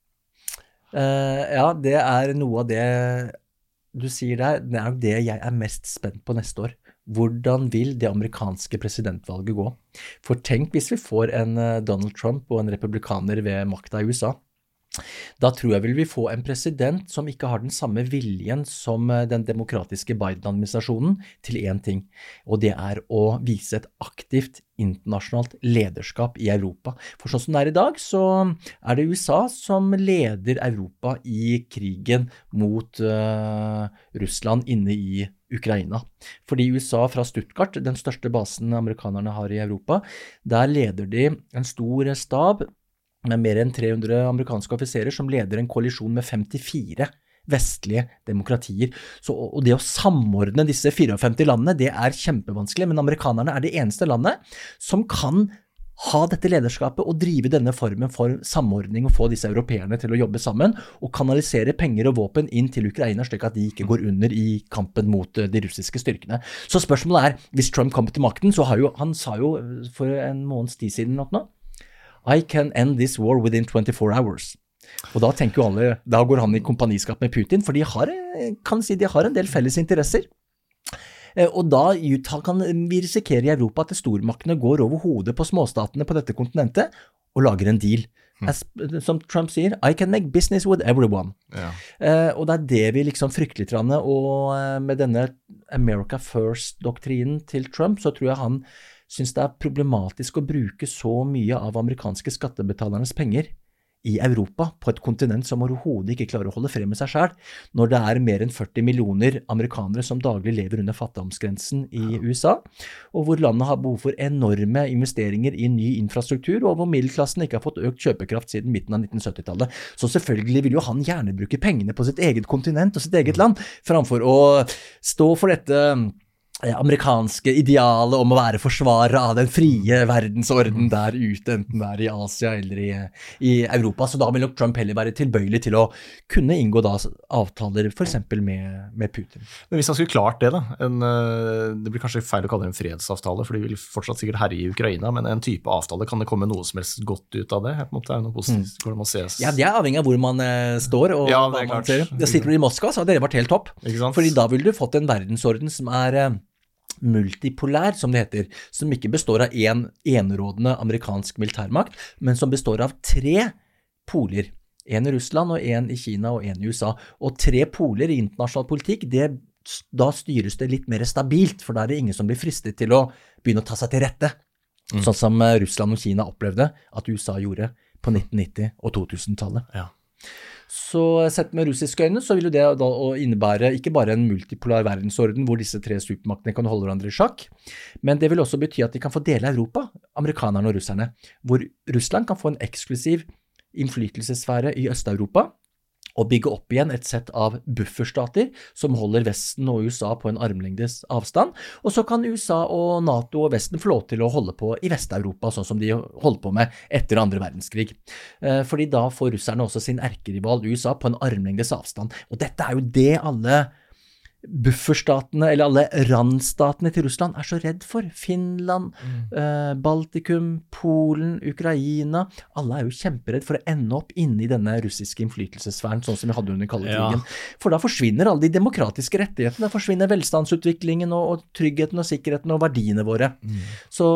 ja. Det noe av det du sier der, det jo det jeg mest spent på neste år. Hvordan vil det amerikanske presidentvalget gå? For tenk hvis vi får en Donald Trump og en republikaner ved makta i USA. Da tror jeg vil vi få en president som ikke har den samme viljen som den demokratiske Biden-administrasjonen til en ting, og det å vise et aktivt internasjonalt lederskap i Europa. For sånn som det i dag, så det USA som leder Europa i krigen mot Russland inne i Ukraina. Fordi USA fra Stuttgart, den største basen amerikanerne har i Europa, der leder de en stor stab med mer enn 300 amerikanske offiserer som leder en koalisjon med 54 vestlige demokratier. Og det å samordne disse 54 landene, det kjempevanskelig, men amerikanerne det eneste landet som kan ha dette lederskapet og drive denne formen for samordning og få disse europeerne til å jobbe sammen og kanalisere penger og våpen inn til Ukraina slik at de ikke går under i kampen mot de russiske styrkene. Så spørsmålet hvis Trump kommer til makten, så han sa jo for en måneds tid siden nå, I can end this war within 24 hours. Og da tenker jo alle, da går han i kompaniskap med Putin, for de har en del felles interesser. Og da kan vi risikere i Europa at stormaktene går over hodet på småstatene på dette kontinentet og lager en deal. Som Trump sier, I can make business with everyone. Og det det vi liksom frykter litt, og med denne America First-doktrinen til Trump, så tror jeg han synes det problematisk å bruke så mye av amerikanske skattebetalernes penger i Europa på et kontinent som overhodet ikke klarer å holde frem med seg selv, når det mer enn 40 millioner amerikanere som daglig lever under fattigdomsgrensen i USA, og hvor landet har behov for enorme investeringer i ny infrastruktur, og hvor middelklassen ikke har fått økt kjøpekraft siden midten av 1970-tallet. Så selvfølgelig vil jo han gjerne bruke pengene på sitt eget kontinent og sitt eget land, framfor å stå for dette amerikanske idealet om å være forsvarer av den frie verdensorden der ute, enten det i Asia eller i Europa. Så da vil nok Trump heller være tilbøyelig til å kunne inngå da avtaler for eksempel med Putin. Men hvis han skulle klart det da, det blir kanskje feil å kalle det en fredsavtale, for de vil fortsatt sikkert herje i Ukraina, men en type avtale, kan det komme noe som helst godt ut av det? På en måte er det noe positivt, hvordan man ses. Ja, det avhengig av hvor man står, og hva man ser. Det sitter du i Moskva, så hadde det vært helt topp. Fordi da ville du fått en verdensorden som multipolær, som det heter, som ikke består av en enerådende amerikansk militærmakt, men som består av 3 poler. En i Russland, og en i Kina, og en i USA. Og 3 poler i internasjonal politikk, da styres det litt mer stabilt, for da er det ingen som blir fristet til å begynne å ta seg til rette. Sånn som Russland og Kina opplevde at USA gjorde på 1990- og 2000-tallet. Ja. Så sett med russiske øyne så vil jo det da innebære ikke bare en multipolar verdensorden hvor disse 3 supermaktene kan holde hverandre i sjakk, men det vil også bety at de kan få dele Europa, amerikanerne og russerne, hvor Russland kan få en eksklusiv innflytelsesfære i Øst-Europa og bygge opp igjen et sett av bufferstater som holder Vesten og USA på en armlengdes avstand, og så kan USA og NATO og Vesten få lov til å holde på i Vest-Europa, sånn som de holdt på med etter andre verdenskrig. Fordi da får russerne også sin erkerival USA på en armlengdes avstand, og dette er jo det alle bufferstatene, eller alle randstatene til Russland er så redd for. Finland, Baltikum, Polen, Ukraina, alle er jo kjemperedd for å ende opp inne i denne russiske innflytelsesfæren, sånn som vi hadde under kalde krigen. For da forsvinner alle de demokratiske rettighetene, da forsvinner velstandsutviklingen og tryggheten og sikkerheten og verdiene våre. Så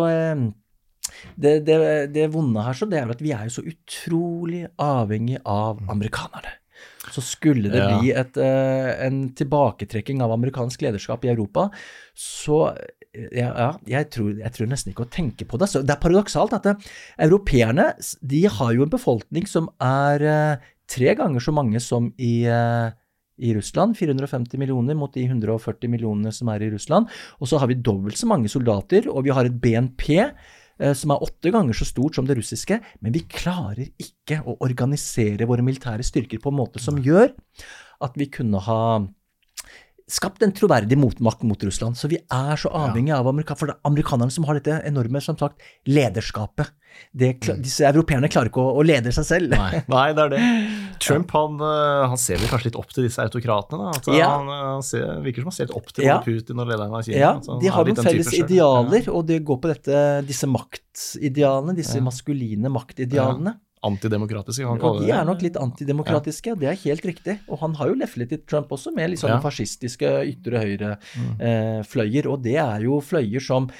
det vonde her så det er at vi er jo så utrolig avhengig av amerikanerne. Så skulle det bli en tilbaketrekking av amerikansk lederskap i Europa, så jeg tror nesten ikke å tenke på det. Så det er paradoksalt at europeerne, de har jo en befolkning som er 3 ganger så mange som i Russland, 450 millioner mot de 140 millionene som er i Russland, og så har vi dobbelt så mange soldater, og vi har et BNP som er 8 ganger så stort som det russiske, men vi klarer ikke å organisere våre militære styrker på en måte som gjør at vi kunne ha skapt en troverdig motmakt mot Russland. Så vi er så avhengig av for det er amerikanerne som har dette enorme, som sagt, lederskapet. Disse europeerne klarer ikke å lede seg selv. Nei, det er det. Trump, han ser vel kanskje litt opp til disse autokratene, da. Han virker som han ser litt opp til Putin og lederen av Kina. Ja, de har noen felles idealer, og det går på disse maktidealene, disse maskuline maktidealene. Antidemokratiske, kan man kalle det. Og de er nok litt antidemokratiske, det er helt riktig. Og han har jo lefflet i Trump også med litt sånne fascistiske ytre høyre fløyer, og det er jo fløyer som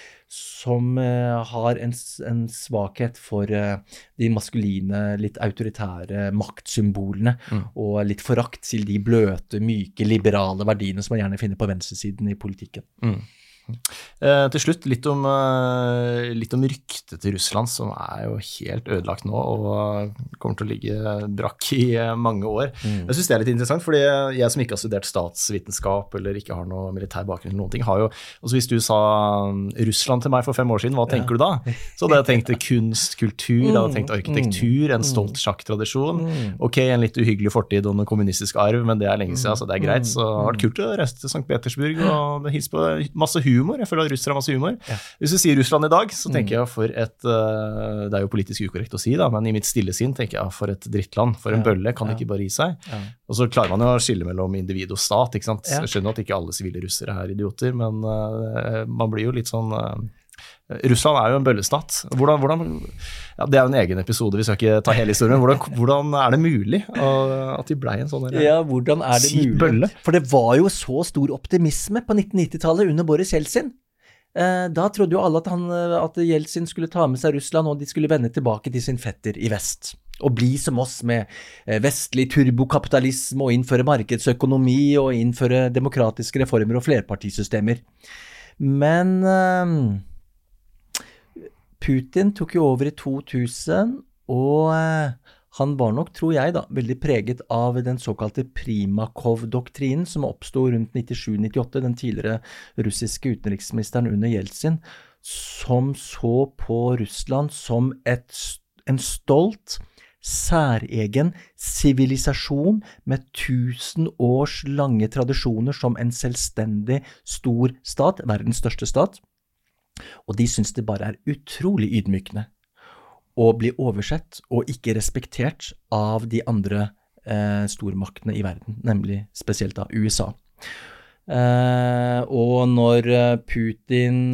har en svakhet for de maskuline, litt autoritære maktsymbolene, og litt forakt til de bløte, myke, liberale verdiene som man gjerne finner på venstresiden i politikken. Til slutt, litt om ryktet til Russland, som er jo helt ødelagt nå, og kommer til å ligge brakk i mange år. Jeg synes det er litt interessant, fordi jeg som ikke har studert statsvitenskap, eller ikke har noe militær bakgrunn eller noen ting, har jo, altså hvis du sa Russland til meg for 5 år siden, hva tenker du da? Så hadde jeg tenkt kunst, kultur, jeg hadde tenkt arkitektur, en stolt sjakktradisjon, ok, en litt uhyggelig fortid og noen kommunistisk arv, men det er lenge siden, så det er greit, så det har vært kult å reise til St. Petersburg, og hilse på masse humor. Jeg føler at russere har masse humor. Hvis du sier Russland i dag, så tenker jeg for det er jo politisk ukorrekt å si da, men i mitt stille sinn tenker jeg for et drittland, for en bølle kan ikke bare gi seg. Og så klarer man jo å skille mellom individ og stat, ikke sant? Jeg skjønner at ikke alle sivile russere er idioter, men man blir jo litt sånn... Russland er jo en bøllestat. Det er jo en egen episode, vi skal ikke ta hele historien. Hvordan er det mulig at de ble en sånn hvordan er det mulig? Bølle? For det var jo så stor optimisme på 1990-tallet under Boris Jeltsin. Da trodde jo alle at Jeltsin skulle ta med seg Russland, og de skulle vende tilbake til sin fetter i vest. Og bli som oss med vestlig turbokapitalisme, og innføre markedsøkonomi, og innføre demokratiske reformer og flerpartisystemer. Men... Putin tok jo over i 2000, og han var nok, tror jeg da, veldig preget av den såkalte Primakov-doktrinen som oppstod rundt 97-98, den tidligere russiske utenriksministeren under Jeltsin, som så på Russland som en stolt, særegen sivilisasjon med 1000 års lange tradisjoner som en selvstendig stor stat, verdens største stat, og de synes det bare utrolig ydmykende å bli oversett og ikke respektert av de andre stormaktene i verden, nemlig spesielt da USA. Og når Putin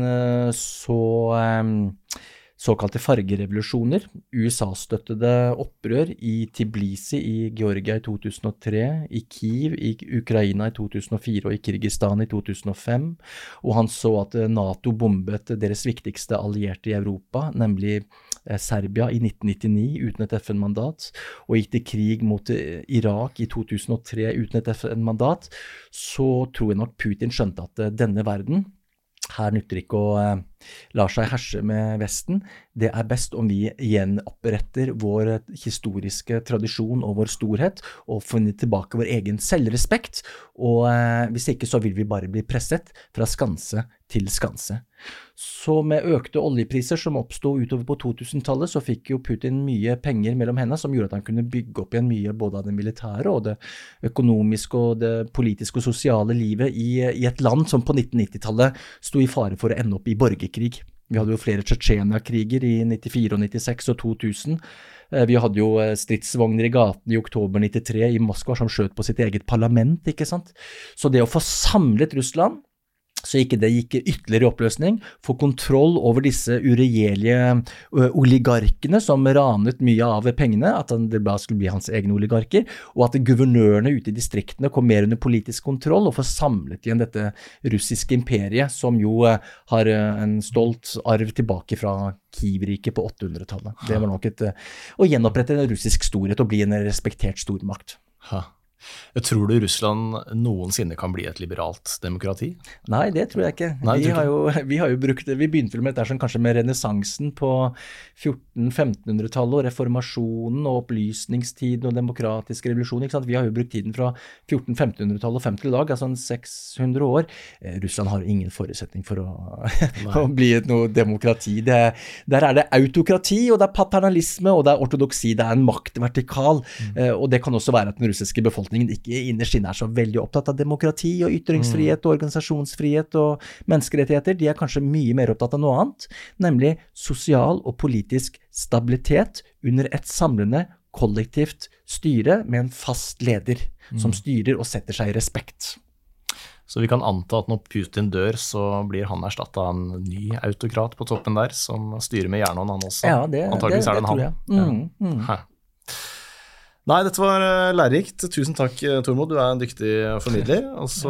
såkalte fargerevolusjoner, USA-støttede opprør i Tbilisi i Georgia i 2003, i Kiev i Ukraina i 2004 og i Kyrgyzstan i 2005, og han så at NATO bombet deres viktigste allierte i Europa, nemlig Serbia i 1999 uten et FN-mandat, og gikk til krig mot Irak i 2003 uten et FN-mandat, så tror jeg nok Putin skjønte at denne verden, her nytter ikke å la seg herse med Vesten. Det best om vi gjenoppretter vår historiske tradisjon og vår storhet, og finner tilbake vår egen selvrespekt, og hvis ikke så vil vi bare bli presset fra skanse til skanse. Så med økte oljepriser som oppstod utover på 2000-tallet, så fikk jo Putin mye penger mellom hendene, som gjorde at han kunne bygge opp igjen mye både av det militære og det økonomiske og det politiske og sosiale livet i et land som på 1990-tallet stod i fare for å ende opp i borgerkrig. Vi hadde jo flere Tsjetsjenia-kriger i 94 og 96 og 2000. Vi hadde jo stridsvogner i gaten i oktober 93 i Moskva som skjøt på sitt eget parlament, ikke sant? Så det å få samlet Russland, så ikke det gikk ytterligere i oppløsning, få kontroll over disse uregjerlige oligarkene som ranet mye av pengene, at det bare skulle bli hans egne oligarker, og at guvernørene ute i distriktene kom mer under politisk kontroll og få samlet igjen dette russiske imperiet, som jo har en stolt arv tilbake fra Kiev-riket på 800-tallet. Det var nok å gjenopprette en russisk storhet og bli en respektert stormakt. Jeg tror du Russland noensinne kan bli et liberalt demokrati? Nei, det tror jeg ikke. Nei, vi har jo brukt det, vi begynte med dette sånn, kanskje med renessansen på 1400-1500-tallet og reformasjonen og opplysningstiden og demokratisk revolusjon, ikke sant? Vi har jo brukt tiden fra 1400-1500-tallet og frem til i dag, altså 600 år. Russland har ingen forutsetning for å bli noe demokrati. Der det autokrati, og det paternalisme, og det ortodoksi, det en maktvertikal, og det kan også være at den russiske befolkningen ikke innerst inne så veldig opptatt av demokrati og ytringsfrihet og organisasjonsfrihet og menneskerettigheter. De kanskje mye mer opptatt av noe annet, nemlig sosial og politisk stabilitet under et samlende kollektivt styre med en fast leder som styrer og setter seg i respekt. Så vi kan anta at når Putin dør, så blir han erstattet av en ny autokrat på toppen der, som styrer med hjernen han også. Ja, antageligvis det tror jeg. Ja. Nei, dette var lærerikt. Tusen takk, Tormod. Du en dyktig formidler. Og så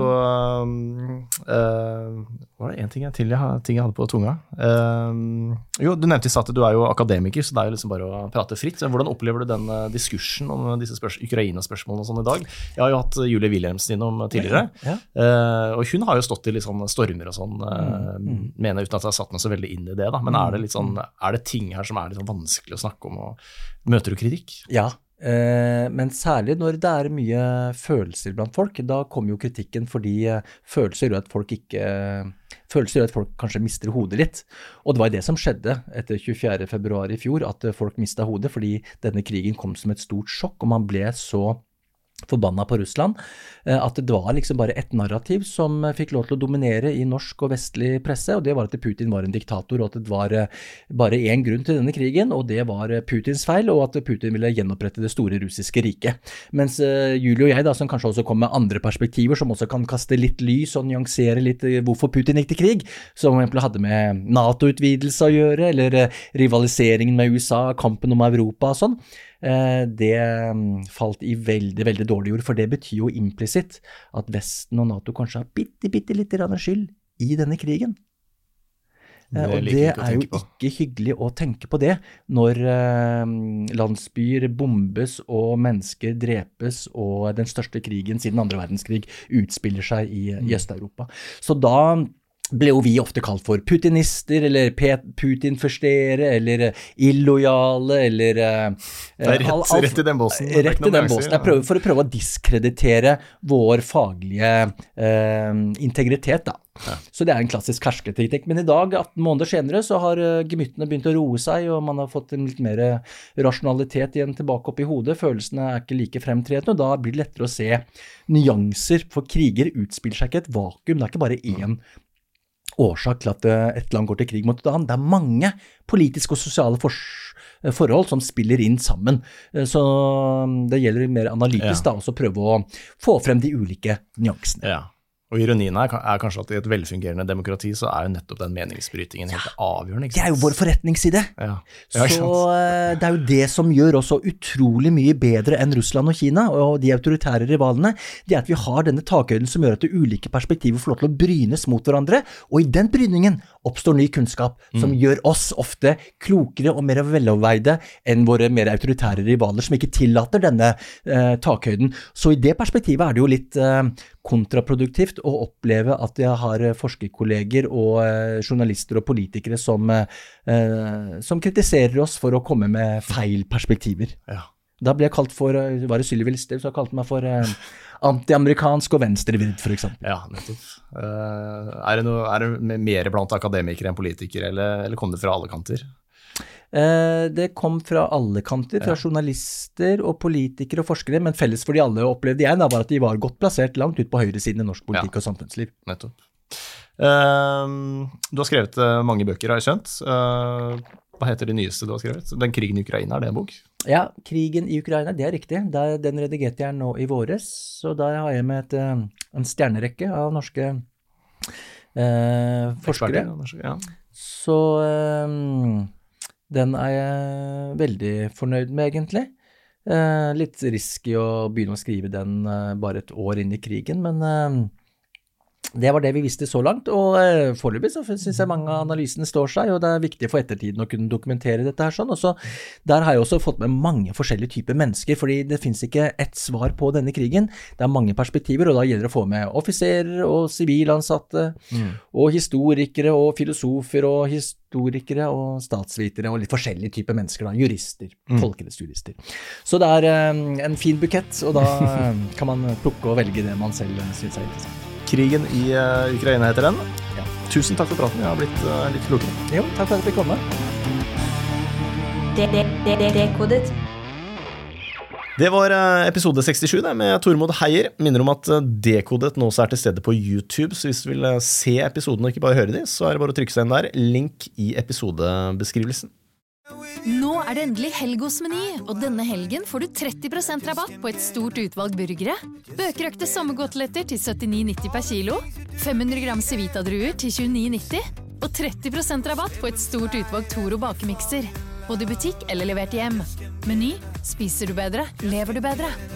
var det en ting jeg hadde på tunga. Jo, du nevnte i stad at du jo akademiker, så det jo liksom bare å prate fritt. Hvordan opplever du den diskursen om disse Ukraina-spørsmålene og sånn i dag? Jeg har jo hatt Julie Wilhelmsen innom tidligere, og hun har jo stått i litt sånn stormer og sånn, mener uten at jeg har satt meg så veldig inn i det da. Men det litt sånn, det ting her som litt sånn vanskelig å snakke om, og møter du kritikk? Ja. Men særlig når det mye følelser blant folk, da kommer jo kritikken fordi følelser gjør at folk kanskje mister hodet litt. Og det var det som skjedde etter 24. februar i fjor, at folk mistet hodet fordi denne krigen kom som et stort sjokk, og man ble så forbanna på Russland, at det var liksom bare et narrativ som fikk lov til å dominere i norsk og vestlig presse, og det var at Putin var en diktator, og at det var bare en grunn til denne krigen, og det var Putins feil, og at Putin ville gjenopprette det store russiske riket. Mens Julie og jeg da, som kanskje også kom med andre perspektiver, som også kan kaste litt lys og nyansere litt hvorfor Putin gikk til krig, som for eksempel hadde med NATO-utvidelse å gjøre, eller rivaliseringen med USA, kampen om Europa og sånn, det falt i veldig, veldig dårlig jord, for det betyr jo implisitt at Vesten og NATO kanskje har bitte litt skyld i denne krigen. Og det jo ikke hyggelig å tenke på det når landsbyer bombes og mennesker drepes og den største krigen siden andre verdenskrig utspiller seg i Øst-Europa. Så da ble jo vi ofte kalt for putinister, eller Putin-førstere, eller illojale, eller Det rett i den båsen. Rett i den båsen. For å prøve å diskreditere vår faglige integritet, da. Ja. Så det en klassisk hersketeknikk. Men i dag, 18 måneder senere, så har gemyttene begynt å roe seg, og man har fått en litt mer rasjonalitet igjen tilbake opp i hodet. Følelsene ikke like fremtredende, og da blir det lettere å se nyanser, for kriger utspiller seg ikke et vakuum. Det ikke bare én årsak til at et land går til krig mot et annet. Det mange politiske og sosiale forhold som spiller inn sammen. Så det gjelder mer analytisk da, også prøve å få frem de ulike nyansene. Ja. Og ironien kanskje at i et velfungerende demokrati så jo nettopp den meningsbrytingen helt avgjørende. Det jo vår forretningsside. Ja. Så det jo det som gjør oss så utrolig mye bedre enn Russland og Kina og de autoritære rivalene, det at vi har denne takhøyden som gjør at de ulike perspektiver får lov til å brynes mot hverandre, og i den bryningen oppstår ny kunnskap som gjør oss ofte klokere og mer veloverveide enn våre mer autoritære rivaler som ikke tillater denne takhøyden. Så i det perspektivet det jo litt kontraproduktivt å oppleve at jeg har forskerkolleger og journalister og politikere som kritiserer oss for å komme med feil perspektiver. Ja. Da ble jeg kalt for, var det Sylvi Listhaug som kalte meg for anti-amerikansk og venstrevridd, for eksempel. Ja, nettopp. Det mer blant akademikere enn politikere, eller kom det fra alle kanter? Det kom fra alle kanter, fra journalister og politikere og forskere, men felles for de alle opplevde jeg var at de var godt plassert langt ut på høyresiden i norsk politikk og samfunnsliv. Nettopp. Du har skrevet mange bøker, har jeg skjønt. Hva heter de nyeste du har skrevet? Den krigen i Ukraina, det en bok? Ja, krigen i Ukraina, det riktig. Den redigerte jeg nå i våres, så der har jeg med en stjernerekke av norske forskere. Ja. Så den jeg veldig fornøyd med egentlig. Litt risky å begynne å skrive den bare et år inn i krigen, men det var det vi visste så langt, og foreløpig så synes jeg mange av analysene står seg, og det viktig for ettertiden å kunne dokumentere dette her sånn, og så der har jeg også fått med mange forskjellige typer mennesker, fordi det finnes ikke ett svar på denne krigen, det mange perspektiver, og da gjelder det å få med offiserer og sivilansatte, og historikere og filosofer og historikere og statsvitere og litt forskjellige typer mennesker, da, jurister, folkerettsjurister. Så det en fin bukett, og da kan man plukke og velge det man selv synes interessant. Krigen i Ukraina heter den. Ja. Tusen takk for praten, jeg har blitt litt klokere. Jo, takk for at jeg fikk komme. Dekodet. Det var episode 67 med Tormod Heier. Minner om at Dekodet nå så til stede på YouTube, så hvis du vil se episoden og ikke bare høre de, så det bare å trykke seg inn der. Link i episodebeskrivelsen. Nå det endelig helg hos Meny, og denne helgen får du 30% rabatt på et stort utvalg burgere. Bøkerøkte sommergåteletter til 79,90 per kilo, 500 gram Civita-druer til 29,90, og 30% rabatt på et stort utvalg Toro bakemikser. Både i butikk eller levert hjem. Meny, spiser du bedre, lever du bedre.